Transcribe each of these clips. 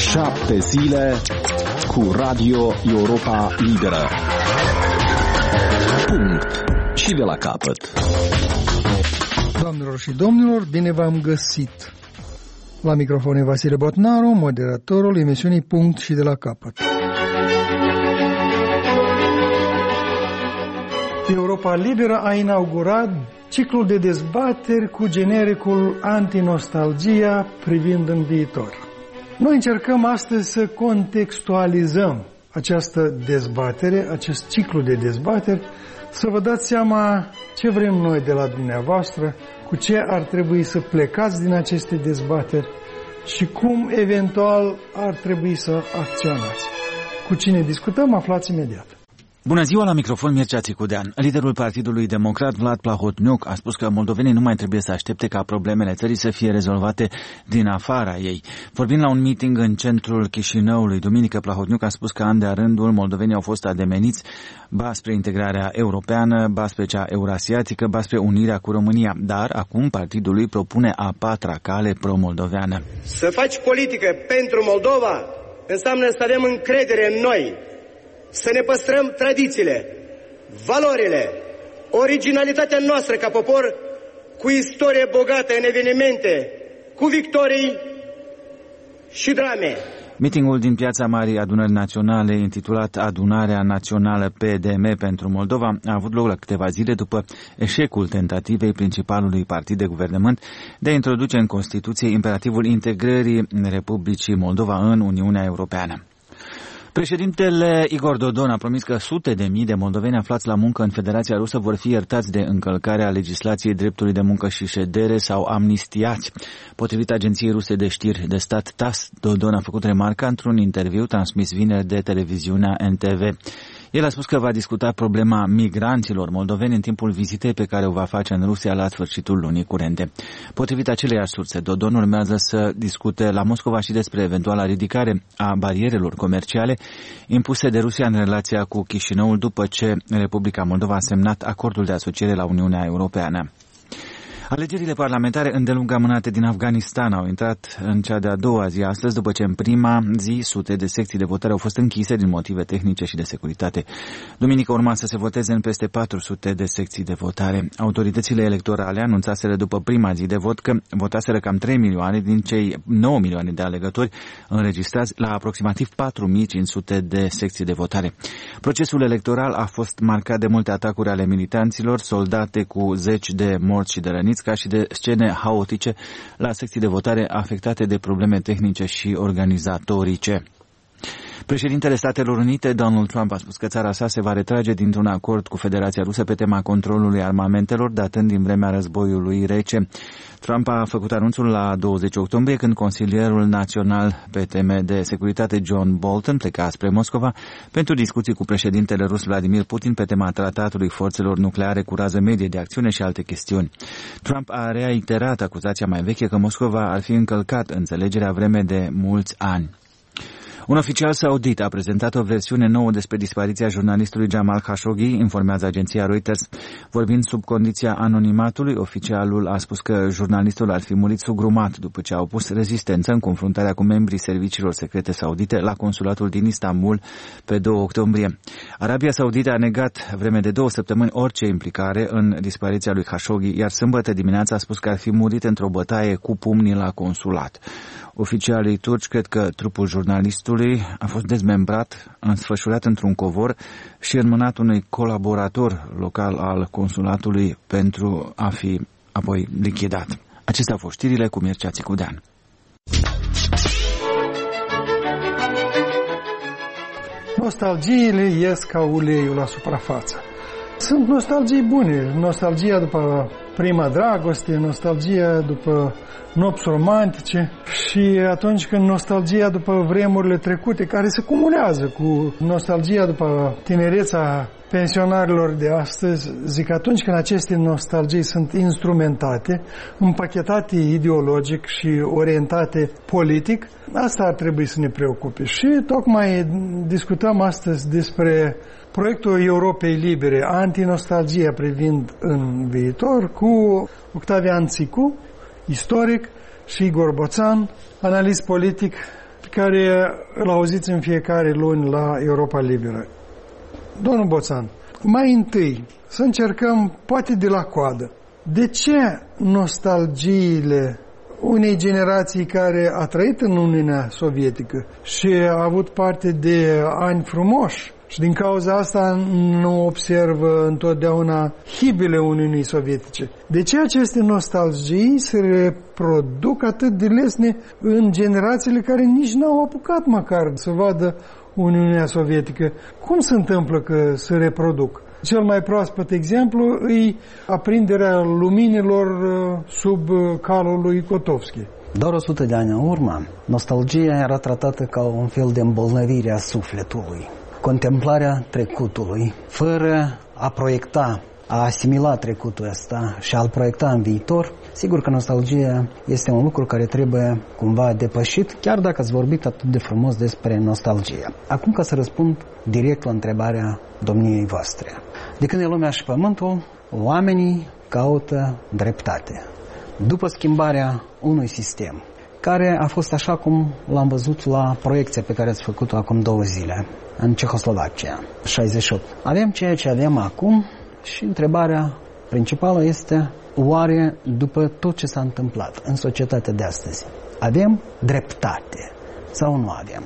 7 zile cu Radio Europa Liberă. Punct. Și de la capăt. Doamnelor și domnilor, bine v-am găsit. La microfon e Vasile Botnaru, moderatorul emisiunii Punct și de la capăt. Europa Liberă a inaugurat ciclul de dezbateri cu genericul Antinostalgia privind în viitor. Noi încercăm astăzi să contextualizăm această dezbatere, acest ciclu de dezbateri, să vă dați seama ce vrem noi de la dumneavoastră, cu ce ar trebui să plecați din aceste dezbateri și cum eventual ar trebui să acționați. Cu cine discutăm, aflați imediat. Bună ziua, la microfon Mircea Țicudean. Liderul Partidului Democrat, Vlad Plahotniuc, a spus că moldovenii nu mai trebuie să aștepte ca problemele țării să fie rezolvate din afara ei. Vorbind la un meeting în centrul Chișinăului, duminică, Plahotniuc a spus că an de rândul moldovenii au fost ademeniți ba spre integrarea europeană, ba spre cea eurasiatică, ba spre unirea cu România. Dar acum partidul lui propune a patra cale pro-moldoveană. Să faci politică pentru Moldova înseamnă să avem încredere în noi, să ne păstrăm tradițiile, valorile, originalitatea noastră ca popor, cu istorie bogată în evenimente, cu victorii și drame. Meetingul din Piața Marii Adunări Naționale, intitulat Adunarea Națională PDM pentru Moldova, a avut loc la câteva zile după eșecul tentativei principalului partid de guvernământ de a introduce în Constituție imperativul integrării Republicii Moldova în Uniunea Europeană. Președintele Igor Dodon a promis că sute de mii de moldoveni aflați la muncă în Federația Rusă vor fi iertați de încălcarea legislației dreptului de muncă și ședere sau amnistiați. Potrivit agenției ruse de știri de stat TASS, Dodon a făcut remarca într-un interviu transmis vineri de televiziunea NTV. El a spus că va discuta problema migranților moldoveni în timpul vizitei pe care o va face în Rusia la sfârșitul lunii curente. Potrivit aceleiași surse, Dodon urmează să discute la Moscova și despre eventuala ridicare a barierelor comerciale impuse de Rusia în relația cu Chișinăul după ce Republica Moldova a semnat acordul de asociere la Uniunea Europeană. Alegerile parlamentare îndelung amânate din Afganistan au intrat în cea de-a doua zi astăzi, după ce în prima zi sute de secții de votare au fost închise din motive tehnice și de securitate. Duminică urma să se voteze în peste 400 de secții de votare. Autoritățile electorale anunțaseră după prima zi de vot că votaseră cam 3 milioane din cei 9 milioane de alegători înregistrați la aproximativ 4500 de secții de votare. Procesul electoral a fost marcat de multe atacuri ale militanților, soldate cu zeci de morți și de răniți, ca și de scene haotice la secții de votare afectate de probleme tehnice și organizatorice. Președintele Statelor Unite, Donald Trump, a spus că țara sa se va retrage dintr-un acord cu Federația Rusă pe tema controlului armamentelor, datând din vremea războiului rece. Trump a făcut anunțul la 20 octombrie, când consilierul național pe teme de securitate John Bolton pleca spre Moscova pentru discuții cu președintele rus Vladimir Putin pe tema tratatului forțelor nucleare cu rază medie de acțiune și alte chestiuni. Trump a reiterat acuzația mai veche că Moscova ar fi încălcat înțelegerea vreme de mulți ani. Un oficial saudit a prezentat o versiune nouă despre dispariția jurnalistului Jamal Khashoggi, informează agenția Reuters. Vorbind sub condiția anonimatului, oficialul a spus că jurnalistul ar fi murit sugrumat după ce a opus rezistență în confruntarea cu membrii serviciilor secrete saudite la consulatul din Istanbul pe 2 octombrie. Arabia Saudită a negat vreme de 2 săptămâni orice implicare în dispariția lui Khashoggi, iar sâmbătă dimineața a spus că ar fi murit într-o bătaie cu pumnii la consulat. Oficialii turci cred că trupul jurnalistului a fost dezmembrat, înfășurat într-un covor și înmânat unui colaborator local al consulatului pentru a fi apoi lichidat. Acestea au fost știrile cu Mircea Țicudean. Nostalgiile ies ca uleiul la suprafață. Sunt nostalgii bune, nostalgia după prima dragoste, nostalgia după nopți romantice și atunci când nostalgia după vremurile trecute, care se cumulează cu nostalgia după tinereța pensionarilor de astăzi, zic, atunci când aceste nostalgii sunt instrumentate, împachetate ideologic și orientate politic, asta ar trebui să ne preocupe. Și tocmai discutăm astăzi despre proiectul Europei Libere, antinostalgia privind în viitor, cu Octavian Țicu, istoric, și Igor Boțan, analist politic pe care îl auziți în fiecare luni la Europa Liberă. Domnul Boțan, mai întâi să încercăm, poate de la coadă, de ce nostalgiile unei generații care a trăit în Uniunea Sovietică și a avut parte de ani frumoși și din cauza asta nu observă întotdeauna hibile Uniunii Sovietice. De ce aceste nostalgii se reproduc atât de lesne în generațiile care nici n-au apucat măcar să vadă Uniunea Sovietică? Cum se întâmplă că se reproduc? Cel mai proaspăt exemplu e aprinderea luminilor sub calul lui Kotovski. Doar 100 de ani în urmă, nostalgia era tratată ca un fel de îmbolnăvire a sufletului. Contemplarea trecutului, fără a proiecta, a asimila trecutul ăsta și a-l proiecta în viitor, sigur că nostalgia este un lucru care trebuie cumva depășit, chiar dacă ați vorbit atât de frumos despre nostalgie. Acum, ca să răspund direct la întrebarea domniei voastre. De când e lumea și pământul, oamenii caută dreptate. După schimbarea unui sistem, care a fost așa cum l-am văzut la proiecția pe care ați făcut-o acum 2 zile, în Cehoslovacia, 68. Avem ceea ce avem acum și întrebarea principală este, oare după tot ce s-a întâmplat în societatea de astăzi, avem dreptate sau nu avem?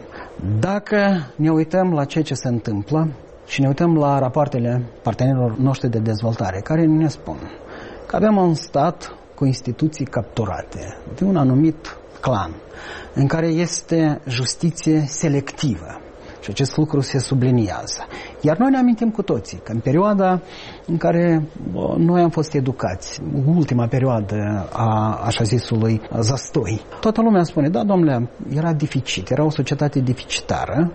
Dacă ne uităm la ceea ce se întâmplă și ne uităm la rapoartele partenerilor noștri de dezvoltare, care ne spun că avem un stat cu instituții capturate de un anumit clan, în care este justiție selectivă. Și acest lucru se subliniază. Iar noi ne amintim cu toții că în perioada în care noi am fost educați, ultima perioadă a așa zisului zastoi, toată lumea spune, da, domnule, era deficit, era o societate deficitară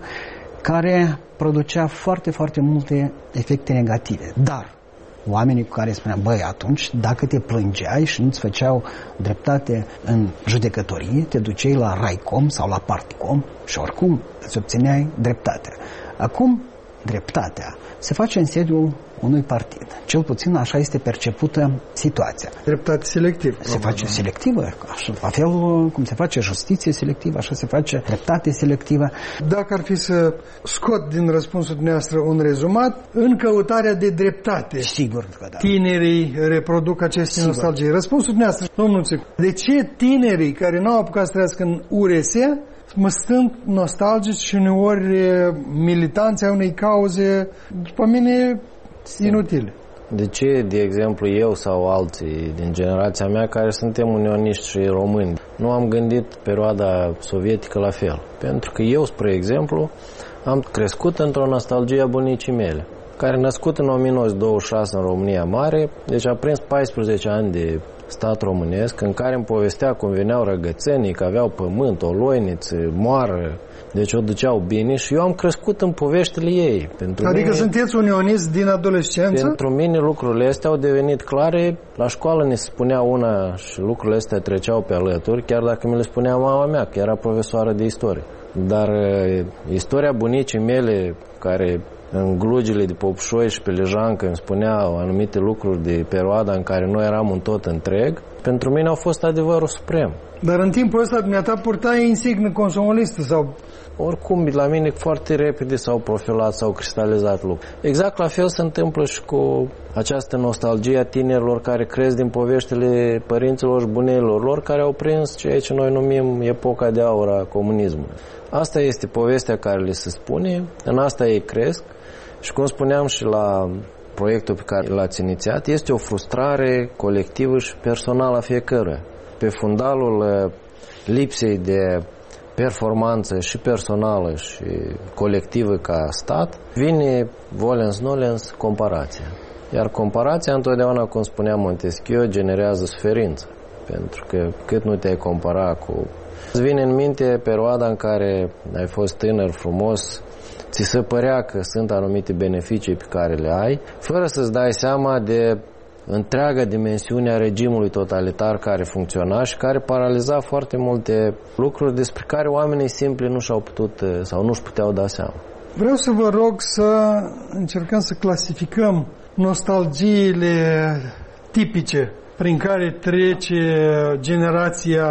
care producea foarte, foarte multe efecte negative. Dar oamenii cu care spuneam, băi, atunci, dacă te plângeai și nu-ți făceau dreptate în judecătorie, te duceai la Raicom sau la Partcom și oricum îți obțineai dreptatea. Acum, dreptatea se face în sediul unui partid. Cel puțin așa este percepută situația. Dreptate selectivă. Se face selectivă, așa, la fel cum se face justiție selectivă, așa se face dreptate selectivă. Dacă ar fi să scot din răspunsul dumneavoastră un rezumat, în căutarea de dreptate, sigur că da, tinerii reproduc aceste nostalgii. Răspunsul dumneavoastră, domnul Țicu, de ce tinerii care n-au apucat să trăiască în URS mă stând nostalgici și uneori militanții ai unei cauze, după mine, inutile? De ce, de exemplu, eu sau alții din generația mea care suntem unioniști și români, nu am gândit perioada sovietică la fel? Pentru că eu, spre exemplu, am crescut într-o nostalgie a bunicii mele, care a născut în 1926 în România Mare, deci a prins 14 ani de stat românesc, în care îmi povestea cum veneau răgățenii, că aveau pământ, o loiniță, moară, deci o duceau bine și eu am crescut în poveștile ei. Adică sunteți unionist din adolescență? Pentru mine lucrurile astea au devenit clare. La școală ne spunea una și lucrurile astea treceau pe alături, chiar dacă mi le spunea mama mea, că era profesoară de istorie. Dar istoria bunicii mele, care în glugile de Popșoi și pe Lejancă îmi spuneau anumite lucruri de perioada în care noi eram un tot întreg, pentru mine au fost adevărul suprem. Dar în timpul ăsta dumneata purtai insignă consumolistă sau... Oricum, la mine foarte repede s-au profilat, s-au cristalizat lucruri. Exact la fel se întâmplă și cu această nostalgie a tinerilor care cresc din poveștile părinților și bunelor lor, care au prins ceea ce noi numim epoca de aur a comunismului. Asta este povestea care le se spune, în asta ei cresc și, cum spuneam și la proiectul pe care l-ați inițiat, este o frustrare colectivă și personală a fiecăruia. Pe fundalul lipsei de performanță și personală și colectivă ca stat, vine volens-nolens comparația. Iar comparația întotdeauna, cum spunea Montesquieu, generează suferință. Pentru că cât nu te-ai compara cu... Îți vine în minte perioada în care ai fost tânăr, frumos, ți se părea că sunt anumite beneficii pe care le ai, fără să-ți dai seama de întreaga dimensiune a regimului totalitar care funcționa și care paraliza foarte multe lucruri despre care oamenii simpli nu și-au putut sau nu-și puteau da seama. Vreau să vă rog să încercăm să clasificăm nostalgiile tipice prin care trece generația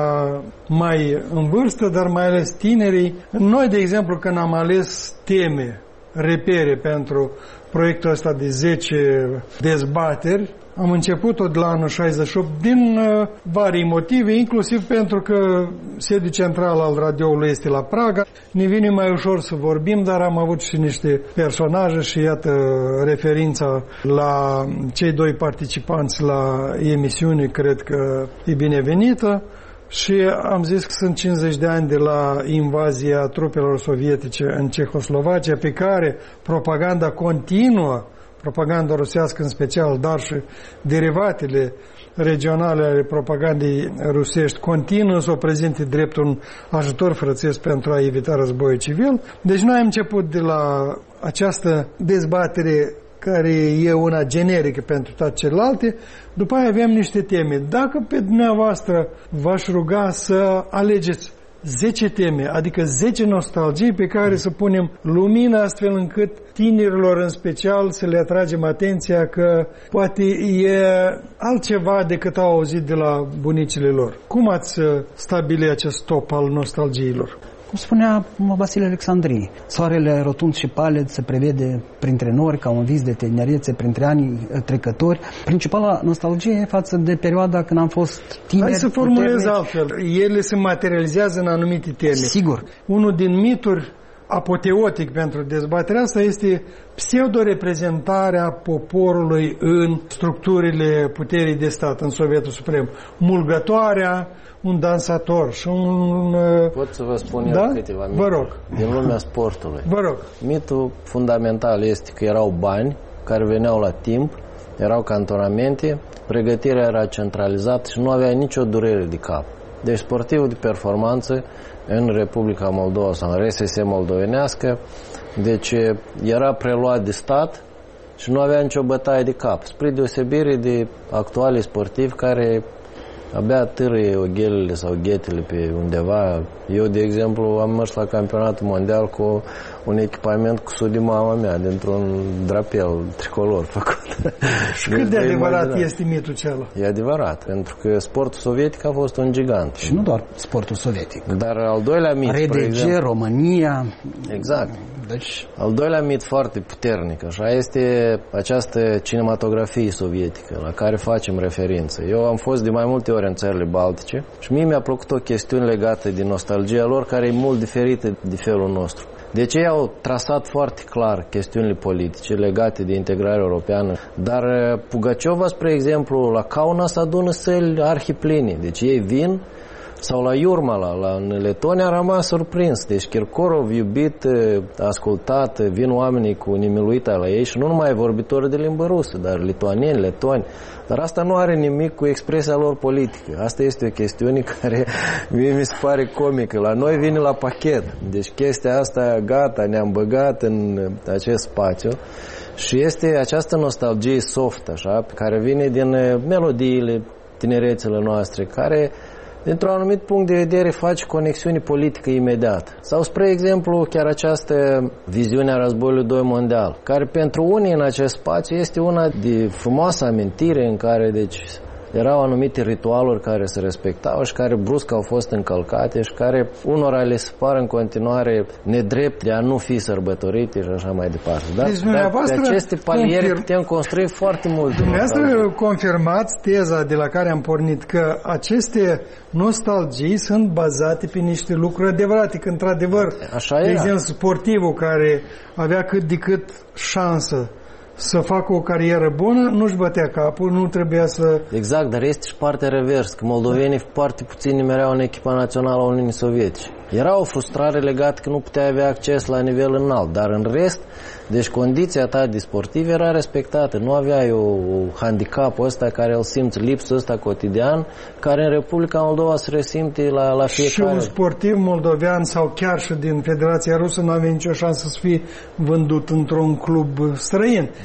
mai în vârstă, dar mai ales tinerii. Noi, de exemplu, când am ales teme, repere pentru proiectul ăsta de 10 dezbateri, am început-o de la anul 68 din vari motive, inclusiv pentru că sediul central al radioului este la Praga. Ne vine mai ușor să vorbim, dar am avut și niște personaje și iată referința la cei doi participanți la emisiune, cred că e binevenită. Și am zis că sunt 50 de ani de la invazia trupelor sovietice în Cehoslovacia, pe care propaganda continuă, propaganda rusească în special, dar și derivatele regionale ale propagandei rusești continuă să o prezinte drept un ajutor frățesc pentru a evita războiul civil. Deci noi am început de la această dezbatere care e una generică pentru toate celelalte, după aia avem niște teme. Dacă pe dumneavoastră v-aș ruga să alegeți 10 teme, adică 10 nostalgii pe care să punem lumină astfel încât tinerilor în special să le atragem atenția că poate e altceva decât au auzit de la bunicile lor. Cum ați stabili acest top al nostalgiilor? Cum spunea Vasile Alexandrii, soarele rotund și palid se prevede printre nori ca un vis de tinerețe printre anii trecători. Principala nostalgie față de perioada când am fost tineri. Hai să formulez altfel. Ele se materializează în anumite teme. Sigur. Unul din mituri apoteotic pentru dezbaterea asta este pseudo-reprezentarea poporului în structurile puterii de stat, în Sovietul Suprem. Mulgătoarea, un dansator și un... Pot să vă spun eu câteva mituri. Vă rog. Din lumea sportului. Vă rog. Mitul fundamental este că erau bani care veneau la timp, erau cantonamente, pregătirea era centralizată și nu avea nicio durere de cap. Deci sportivul de performanță în Republica Moldova sau în RSS moldovenească, deci era preluat de stat și nu avea nicio bătaie de cap, spre deosebire de actualii sportivi care abia târâie oghelele sau ghetele pe undeva. Eu, de exemplu, am mers la campionatul mondial cu un echipament cu sud de mama mea, dintr-un drapel tricolor făcut. Și cât de adevărat este mitul acela? E adevărat, pentru că sportul sovietic a fost un gigant. Și nu doar sportul sovietic. Dar al doilea mit, RDG, România. Exact. Deci... Al doilea mit foarte puternic, așa, este această cinematografie sovietică la care facem referință. Eu am fost de mai multe ori în țările baltice și mie mi-a plăcut o chestiune legată de nostalgia lor, care e mult diferită de felul nostru. Deci ei au trasat foarte clar chestiunile politice legate de integrarea europeană, dar Pugaciova, spre exemplu, la Kaunas adună săli arhipline. Deci ei vin, sau la Jurmala, în Letonia, a rămas surprins. Deci Kirkorov, iubit, ascultat, vin oamenii cu nimiluita la ei și nu numai vorbitori de limbă rusă, dar lituanieni, letoni. Dar asta nu are nimic cu expresia lor politică. Asta este o chestiune care mie mi se pare comică. La noi vine la pachet. Deci chestia asta, gata, ne-am băgat în acest spațiu. Și este această nostalgie soft, așa, care vine din melodiile tinerețele noastre, care dintr-un anumit punct de vedere face conexiuni politică imediat. Sau, spre exemplu, chiar această viziune a războiului 2 mondial, care pentru unii în acest spațiu este una de frumoasă amintire în care, deci, erau anumite ritualuri care se respectau și care brusc au fost încălcate și care unora le se par în continuare nedrept de a nu fi sărbătorite și așa mai departe. Deci, dar pe aceste paliere putem construi foarte mult. Dumneavoastră confirmați teza de la care am pornit, că aceste nostalgii sunt bazate pe niște lucruri adevărate, că într-adevăr, de exemplu, sportivul care avea cât de cât șansă să facă o carieră bună, nu-și bătea capul, nu trebuia să... Exact, dar este și partea revers, că moldovenii foarte puțin nimereau în echipa națională a Uniunii Sovietice. Era o frustrare legată că nu putea avea acces la nivel înalt, dar în rest, deci condiția ta de sportiv era respectată. Nu aveai o handicapul ăsta care îl simți, lipsul ăsta cotidian, care în Republica Moldova se resimte la fiecare. Și un sportiv moldovean sau chiar și din Federația Rusă nu avea nicio șansă să fie vândut într-un club străin.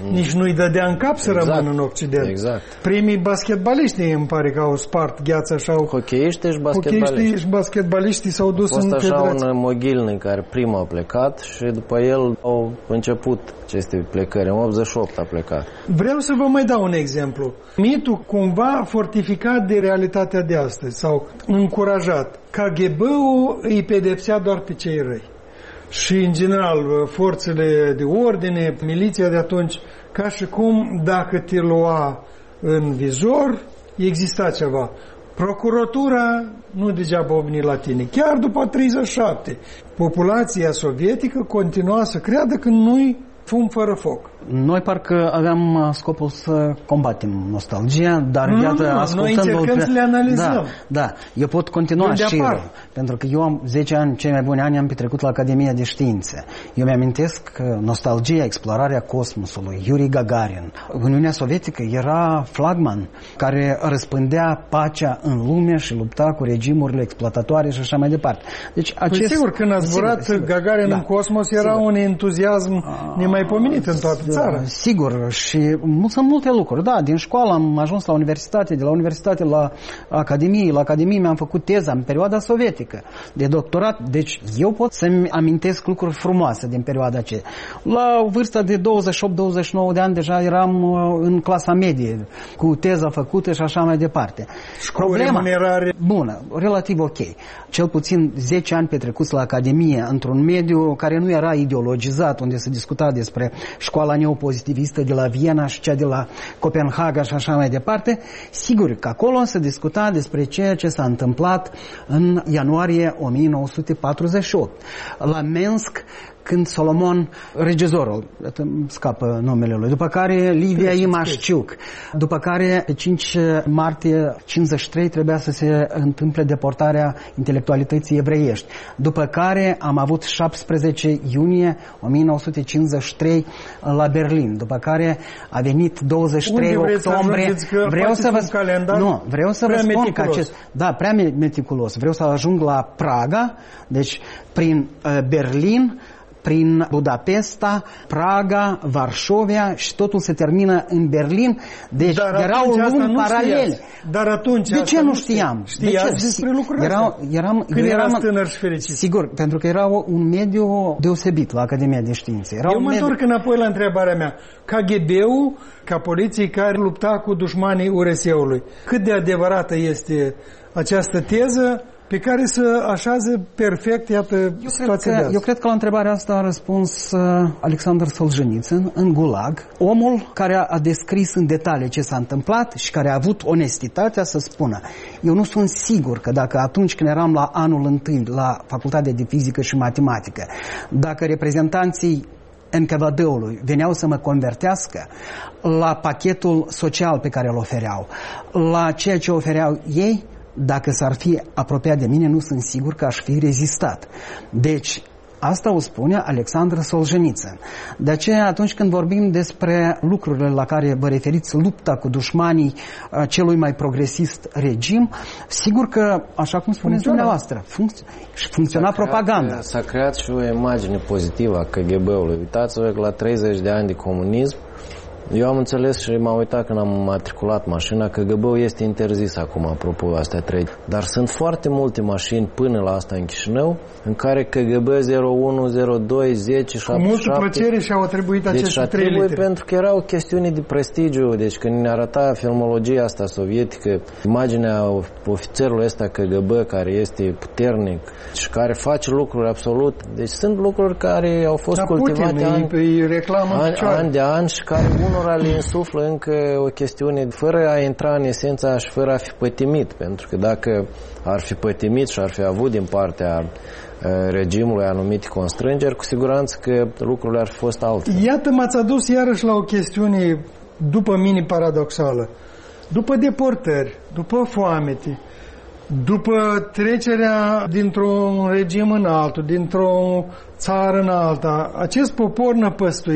nici nu-i dădea în cap să rămână în Occident. Exact. Primii basketbaliști îmi pare că au spart gheața și au... Hocheiștii și basketbaliștii s-au dus în federație. federație. Așa un Mogilny care prima a plecat și după el au început aceste plecări. În 88 a plecat. Vreau să vă mai dau un exemplu. Mitul cumva fortificat de realitatea de astăzi sau încurajat. KGB-ul îi pedepsea doar pe cei răi. Și, în general, forțele de ordine, miliția de atunci, ca și cum dacă te lua în vizor, exista ceva. Procuratura nu degeaba a venit la tine. Chiar după 37, populația sovietică continua să creadă că nu-i fum fără foc. Noi parcă aveam scopul să combatem nostalgia, dar iată, ascultând... Noi încercăm să le analizăm. Da, eu pot continua și eu, pentru că eu am 10 ani, cei mai buni ani am petrecut la Academia de Științe. Eu mi-amintesc că nostalgia, explorarea cosmosului, Yuri Gagarin, Uniunea Sovietică era flagman care răspândea pacea în lume și lupta cu regimurile exploatatoare și așa mai departe. Deci acest... sigur, când a zburat Gagarin în cosmos, era un entuziasm nemaipomenit în toată țara. Sigur, și sunt multe lucruri. Da, din școală am ajuns la universitate, de la universitate la academie. La academie mi-am făcut teza în perioada sovietică de doctorat. Deci eu pot să-mi amintesc lucruri frumoase din perioada aceea. La vârsta de 28-29 de ani deja eram în clasa medie, cu teza făcută și așa mai departe. Problema bună, relativ ok. Cel puțin 10 ani petrecuți la academie, într-un mediu care nu era ideologizat, unde se discuta despre școala neopozitivistă de la Viena și cea de la Copenhaga și așa mai departe. Sigur că acolo se discuta despre ceea ce s-a întâmplat în ianuarie 1948. La Minsk, când Solomon, regizorul, scapă numele lui, după care Livia Imașciuc, după care pe 5 martie 53 trebuia să se întâmple deportarea intelectualității evreiești, după care am avut 17 iunie 1953 la Berlin, după care a venit 23 octombrie. Vreau să vă spun că prea meticulos. Vreau să ajung la Praga, deci prin Berlin, prin Budapesta, Praga, Varșovia și totul se termină în Berlin. Deci erau luni paralele. Dar atunci de ce nu știam? Știați despre lucrurile astea? Când erați tânăr și fericit? Sigur, pentru că era un mediu deosebit la Academia de Științe. Eu mă întorc înapoi la întrebarea mea. KGB-ul, ca poliție care lupta cu dușmanii URSS-ului, cât de adevărată este această teză pe care să așează perfect, iată, situația de azi? Eu cred că la întrebarea asta a răspuns Alexander Solzhenitsyn în Gulag, omul care a descris în detalii ce s-a întâmplat și care a avut onestitatea să spună: eu nu sunt sigur că dacă atunci când eram la anul întâi la Facultatea de Fizică și Matematică, dacă reprezentanții NKVD-ului veneau să mă convertească la pachetul social pe care îl ofereau, la ceea ce ofereau ei, dacă s-ar fi apropiat de mine, nu sunt sigur că aș fi rezistat. Deci, asta o spune Alexander Solzhenitsyn. De aceea, atunci când vorbim despre lucrurile la care vă referiți, lupta cu dușmanii celui mai progresist regim, sigur că, așa cum spuneți dumneavoastră, funcționa propaganda. S-a creat și o imagine pozitivă a KGB-ului. Uitați-vă că la 30 de ani de comunism, eu am înțeles și m-am uitat când am matriculat mașina că KGB-ul este interzis acum, apropo, astea 3. Dar sunt foarte multe mașini până la asta în Chișinău, în care KGB 01, 02, 10, 77... Cu multă plăcere și-au atribuit aceste 3 litere. Pentru că era o chestiune de prestigiu. Deci când ne arăta filmologia asta sovietică, imaginea ofițerului ăsta KGB care este puternic și care face lucruri absolut... Deci sunt lucruri care au fost cultivate ani de ani și care unora le insuflă încă o chestiune fără a intra în esența și fără a fi pătimit, pentru că dacă ar fi pătimit și ar fi avut din partea regimului anumite constrângeri, cu siguranță că lucrurile ar fi fost altfel. Iată, m-ați adus iarăși la o chestiune după mine paradoxală. După deportări, după foamete, după trecerea dintr-un regim în altul, dintr-o țară în alta, acest popor năpăstuit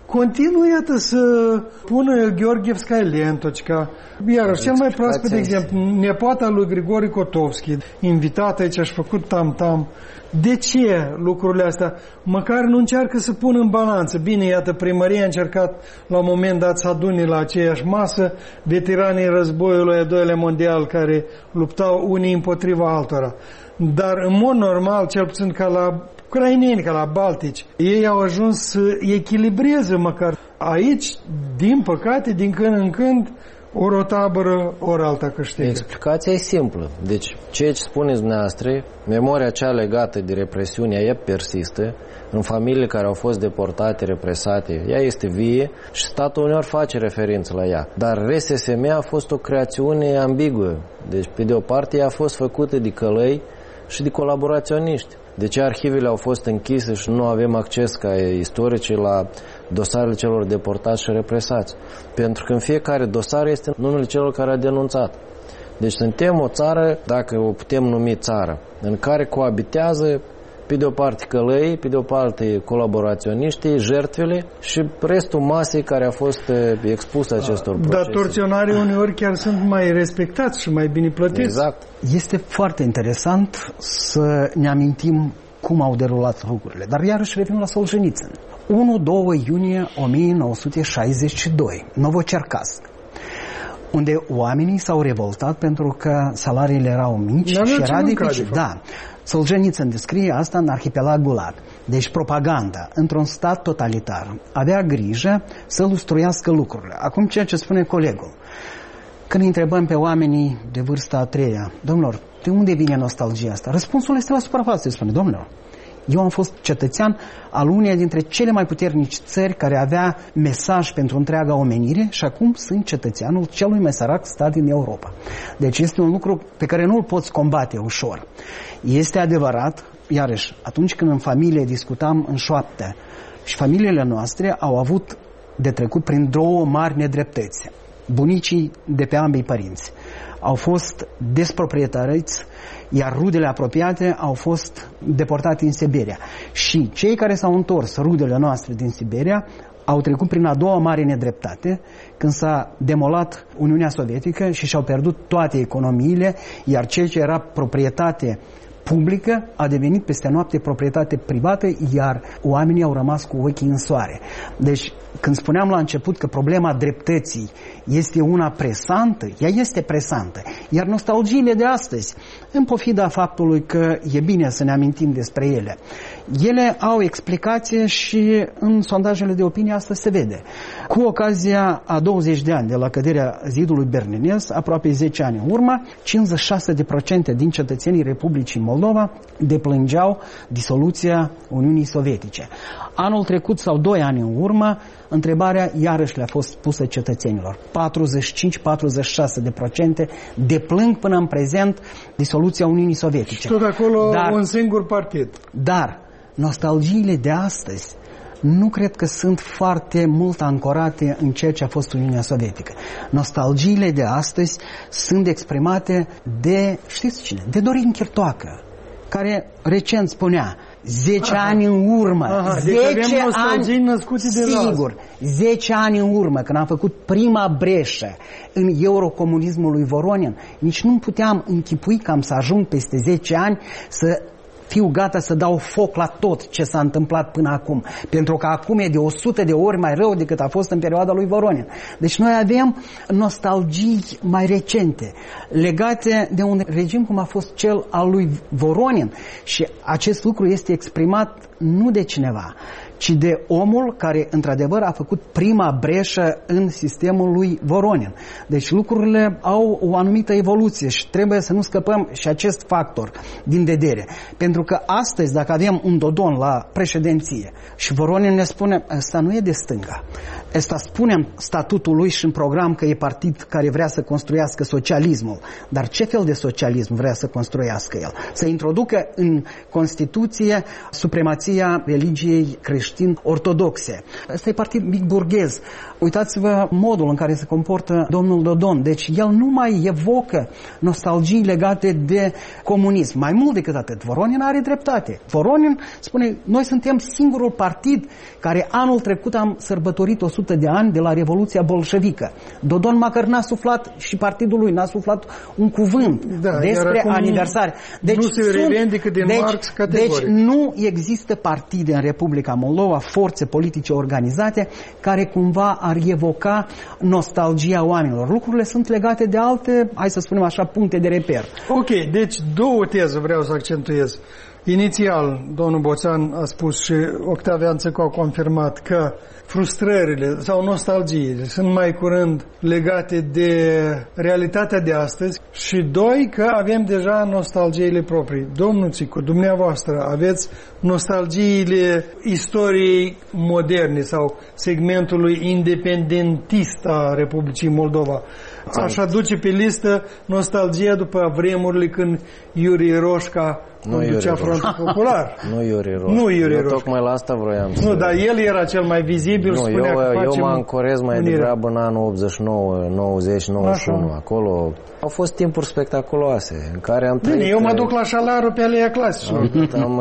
continuă, iată, să pună Gheorghevskaya Lentocica. Iarăși, cel mai proaspăt exemplu, nepoata lui Grigori Kotovski, invitată aici, și făcut tam-tam. De ce lucrurile astea? Măcar nu încearcă să pună în balanță. Bine, iată, primăria a încercat la un moment dat să adune la aceeași masă veteranii războiului al doilea mondial care luptau unii împotriva altora. Dar în mod normal, cel puțin ca la ucraineni, ca la baltici, ei au ajuns să echilibreze măcar. Aici, din păcate, din când în când, ori o tabără, ori alta câștigă. Explicația e simplă. Deci, ceea ce spuneți dumneavoastră, memoria cea legată de represiune, ea persistă în familiile care au fost deportate, represate. Ea este vie și statul uneori face referință la ea. Dar RSSM a fost o creațiune ambiguă. Deci, pe de o parte, ea a fost făcută de călăi și de colaboraționiști. De ce arhivele au fost închise și nu avem acces ca istorici la dosarele celor deportați și represați? Pentru că în fiecare dosar este numele celor care a denunțat. Deci suntem o țară, dacă o putem numi țară, în care coabitează pe de o parte călăii, pe de o parte colaboraționiștii, jertfele și restul masei care a fost expusă acestor procese. Dar torționarii uneori chiar sunt mai respectați și mai bine plătiți. Exact. Este foarte interesant să ne amintim cum au derulat lucrurile. Dar iarăși revin la Solzhenitsyn. 1-2 iunie 1962, Novocercasc, unde oamenii s-au revoltat pentru că salariile erau mici și era dificil. Da. Solzhenitsyn descrie asta în Arhipelag Gulag. Deci propaganda într-un stat totalitar avea grijă să lustruiască lucrurile. Acum ceea ce spune colegul. Când întrebăm pe oamenii de vârsta a treia, domnilor, de unde vine nostalgia asta? Răspunsul este la suprafață, spune, domnilor. Eu am fost cetățean al uneia dintre cele mai puternici țări care avea mesaj pentru întreaga omenire și acum sunt cetățeanul celui mai sărac stat din Europa. Deci este un lucru pe care nu îl poți combate ușor. Este adevărat, iarăși, atunci când în familie discutam în șoaptă și familiile noastre au avut de trecut prin două mari nedreptăți. Bunicii de pe ambii părinți au fost desproprietariți, iar rudele apropiate au fost deportate în Siberia. Și cei care s-au întors, rudele noastre din Siberia, au trecut prin a doua mare nedreptate, când s-a demolat Uniunea Sovietică și și-au pierdut toate economiile, iar ceea ce era proprietate publică a devenit peste noapte proprietate privată, iar oamenii au rămas cu ochii în soare. Deci, când spuneam la început că problema dreptății este una presantă, ea este presantă. Iar nostalgiile de astăzi, în pofida faptului că e bine să ne amintim despre ele, ele au explicație și în sondajele de opinie asta se vede. Cu ocazia a 20 de ani de la căderea zidului berlinez, aproape 10 ani în urmă, 56% din cetățenii Republicii Moldova deplângeau disoluția Uniunii Sovietice. Anul trecut sau 2 ani în urmă, întrebarea iarăși le-a fost pusă cetățenilor. 45-46% deplâng până în prezent disoluția Uniunii Sovietice. Și tot acolo un singur partid. Dar nostalgiile de astăzi nu cred că sunt foarte mult ancorate în ceea ce a fost Uniunea Sovietică. Nostalgiile de astăzi sunt exprimate de, știți cine? De Dorin Chirtoacă, care recent spunea 10 ani în urmă, 10 ani, sigur, 10 ani în urmă, când am făcut prima breșă în eurocomunismul lui Voronin, nici nu puteam închipui că am să ajung peste 10 ani să fiu gata să dau foc la tot ce s-a întâmplat până acum. Pentru că acum e de 100 de ori mai rău decât a fost în perioada lui Voronin. Deci noi avem nostalgii mai recente, legate de un regim cum a fost cel al lui Voronin. Și acest lucru este exprimat nu de cineva, ci de omul care, într-adevăr, a făcut prima breșă în sistemul lui Voronin. Deci lucrurile au o anumită evoluție și trebuie să nu scăpăm și acest factor din vedere. Pentru că astăzi, dacă avem un Dodon la președinție și Voronin ne spune, ăsta nu e de stânga, ăsta spune în statutul lui și în program că e partid care vrea să construiască socialismul. Dar ce fel de socialism vrea să construiască el? Să introducă în Constituție supremația religiei creștin-ortodoxe. Ăsta e partid mic burghez. Uitați-vă modul în care se comportă domnul Dodon. Deci el nu mai evocă nostalgii legate de comunism. Mai mult decât atât, Voronin a are dreptate. Voronin spune, noi suntem singurul partid care anul trecut am sărbătorit 100 de ani de la Revoluția Bolșevică. Dodon măcar n-a suflat și partidul lui n-a suflat un cuvânt despre aniversare. Deci nu se revendică din Marx categoric. Deci nu există partide în Republica Moldova, forțe politice organizate, care cumva ar evoca nostalgia oamenilor. Lucrurile sunt legate de alte, hai să spunem așa, puncte de reper. Ok, deci două teze vreau să accentuez. Inițial, domnul Boțan a spus și Octavian Țăcu a confirmat că frustrările sau nostalgiile sunt mai curând legate de realitatea de astăzi și doi, că avem deja nostalgiile proprii. Domnul Țicu, dumneavoastră aveți nostalgiile istoriei moderne sau segmentului independentist a Republicii Moldova. Aș aduce pe listă nostalgia după vremurile când Iurie Roșca conducea Frontul Popular. Nu Iurie Roșca. Nu Iurie eu Roșca. tocmai la asta vroiam să... Nu, dar el era cel mai vizibil. Nu, eu mă ancorez mai degrabă în anul 89, 90, 91. Așa. Acolo au fost timpuri spectaculoase în care am trăit... Bine, eu mă duc la Șalaru pe Aleia Clasicilor.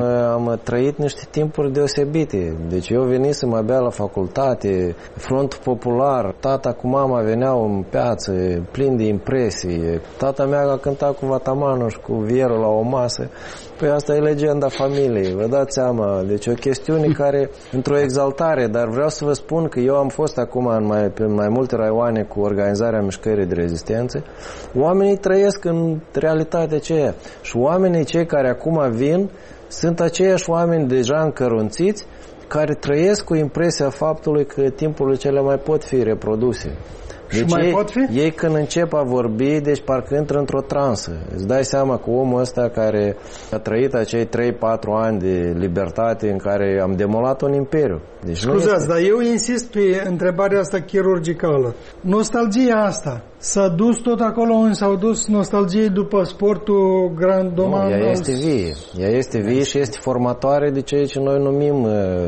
Am trăit niște timpuri deosebite. Deci eu venisem abia la facultate, Frontul Popular, tata cu mama veneau în piață plin de impresii. Tata mea a cântat cu vatamanul și cu vierul la o masă. Păi asta e legenda familiei, vă dați seama. Deci o chestiune care, într-o exaltare, dar vreau să vă spun că eu am fost acum pe mai multe raioane cu organizarea mișcării de rezistență. Oamenii trăiesc în realitatea aceea. Și oamenii cei care acum vin sunt aceiași oameni deja încărunțiți care trăiesc cu impresia faptului că timpurile cele mai pot fi reproduse. Deci ei când încep a vorbi, deci parcă intră într-o transă. Îți dai seama că omul ăsta care a trăit acei 3-4 ani de libertate în care am demolat un imperiu. Deci scuzați, dar eu insist pe întrebarea asta chirurgicală. Nostalgia asta s-a dus tot acolo unde s-au dus nostalgiei după sportul grand-doman? Nu, ea este vie. Ea este vie și este formatoare de ceea ce noi numim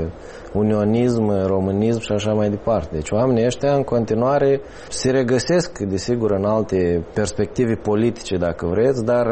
unionism, românism și așa mai departe. Deci oamenii ăștia în continuare se regăsesc, desigur, în alte perspective politice, dacă vreți, dar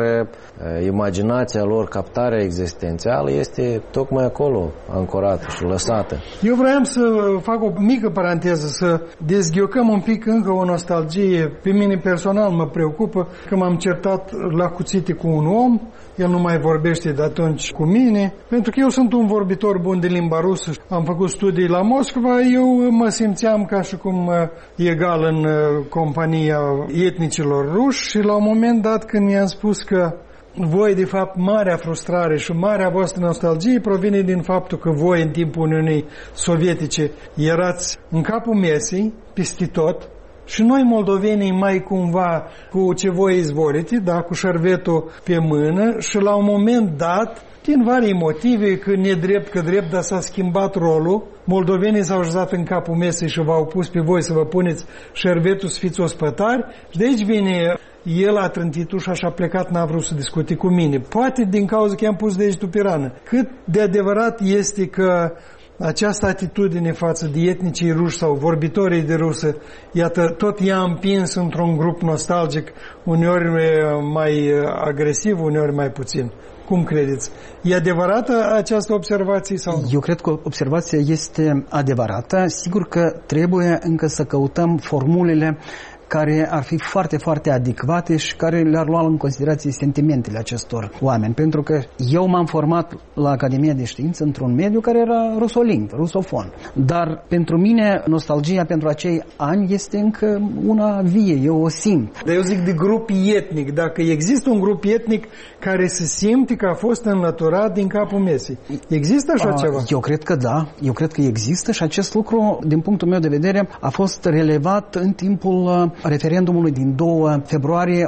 imaginația lor, captarea existențială este tocmai acolo ancorată și lăsată. Eu vreau să fac o mică paranteză, să dezghiocăm un pic încă o nostalgie. Pe mine personal mă preocupă că m-am certat la cuțite cu un om, el nu mai vorbește de atunci cu mine, pentru că eu sunt un vorbitor bun de limba rusă. Am făcut studii la Moscova, eu mă simțeam ca și cum egal în compania etnicilor ruși și la un moment dat când i-am spus că voi, de fapt, marea frustrare și marea voastră nostalgie provine din faptul că voi, în timpul Uniunii Sovietice, erați în capul mesei, peste tot, și noi, moldovenii, mai cumva cu ce voi izvorite, da, cu șervetul pe mână și la un moment dat, din vari motive, că nedrept, că drept, dar s-a schimbat rolul, moldovenii s-au așezat în capul mesei și v-au pus pe voi să vă puneți șervetul, să fiți ospătari și de aici vine... El a trântit ușa și a plecat, n-a vrut să discute cu mine. Poate din cauza că i-am pus degetul pe rană. Cât de adevărat este că această atitudine față de etnicii ruși sau vorbitorii de rusă, iată, tot i-a împins într-un grup nostalgic, uneori mai agresiv, uneori mai puțin. Cum credeți? E adevărată această observație sau nu? Eu cred că observația este adevărată. Sigur că trebuie încă să căutăm formulele care ar fi foarte, foarte adecvate și care le-ar lua în considerație sentimentele acestor oameni. Pentru că eu m-am format la Academia de Știință într-un mediu care era rusolingv, rusofon. Dar pentru mine nostalgia pentru acei ani este încă una vie, eu o simt. Dar eu zic de grup etnic. Dacă există un grup etnic care se simte că a fost înlăturat din capul mesei. Există așa ceva? Eu cred că da. Eu cred că există și acest lucru, din punctul meu de vedere, a fost relevat în timpul referendumului din 2 februarie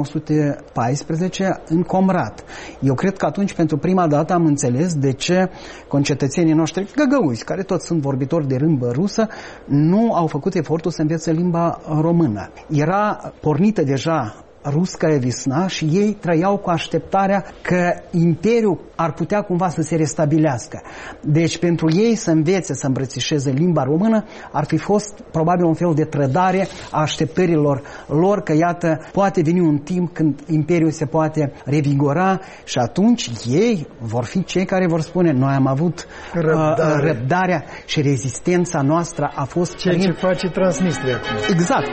1914 în Comrat. Eu cred că atunci, pentru prima dată, am înțeles de ce concetățenii noștri găgăuzi, care toți sunt vorbitori de limbă rusă, nu au făcut efortul să învețe limba română. Era pornită deja Russkая Visna și ei trăiau cu așteptarea că Imperiul ar putea cumva să se restabilească. Deci pentru ei să învețe să îmbrățișeze limba română ar fi fost probabil un fel de trădare a așteptărilor lor, că iată, poate veni un timp când Imperiul se poate revigora și atunci ei vor fi cei care vor spune: noi am avut răbdarea și rezistența noastră a fost ceea ce face Transnistria. Exact.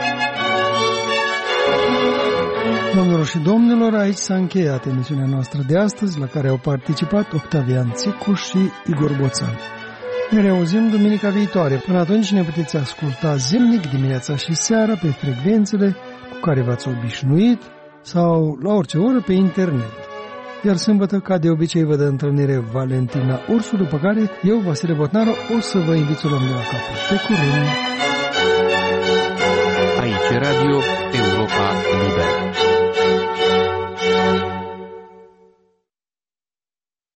Domnilor și domnilor, aici s-a încheiat emisiunea noastră de astăzi, la care au participat Octavian Țicu și Igor Boțan. Ne reauzim duminica viitoare. Până atunci ne puteți asculta zilnic, dimineața și seara, pe frecvențele cu care v-ați obișnuit sau la orice oră pe internet. Iar sâmbătă, ca de obicei, vă dă întâlnire Valentina Ursu, după care eu, Vasile Botnaru, o să vă invit să luăm de la capăt. Pe curând! Aici Radio Europa Liberă.